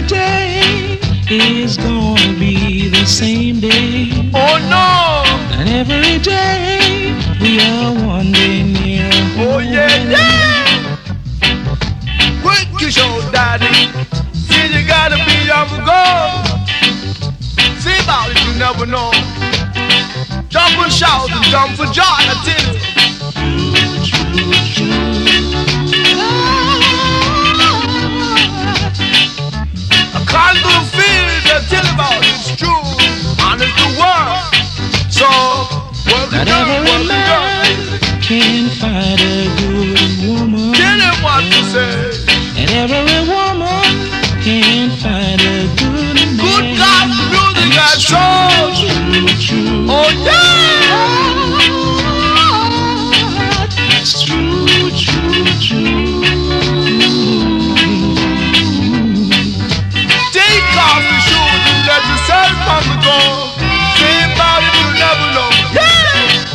day is gonna be the same day. Oh no! And every day we are one day near. Oh yeah, yeah! Quick you show, daddy. See you gotta be on the go. See about it, you never know. Jump and shout and jump for joy, I tell you. I can't do the feeling that tell about it's true. Honest the world. So, work it Not out, every work it out. man can find a good woman. Tell him what to say. And every woman can find a good man. Good God, music got soul. Oh yeah! It's true, true, true. Take off the shoes and let yourself on the go. Say about it, you never know. Yeah!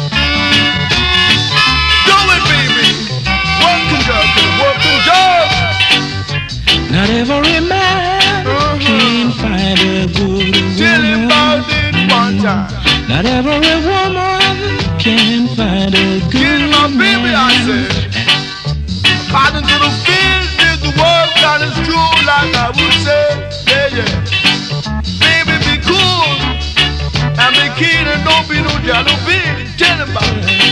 Do it, baby. Working girl, working job. Not every man can find a good Tell him woman. about it one time. Not every woman can find a Get good my baby, I man. said. According to the field, is the work that is true, like I would say. Yeah, yeah. Baby, be cool and be keen and don't be no jello bean. Tell him about it.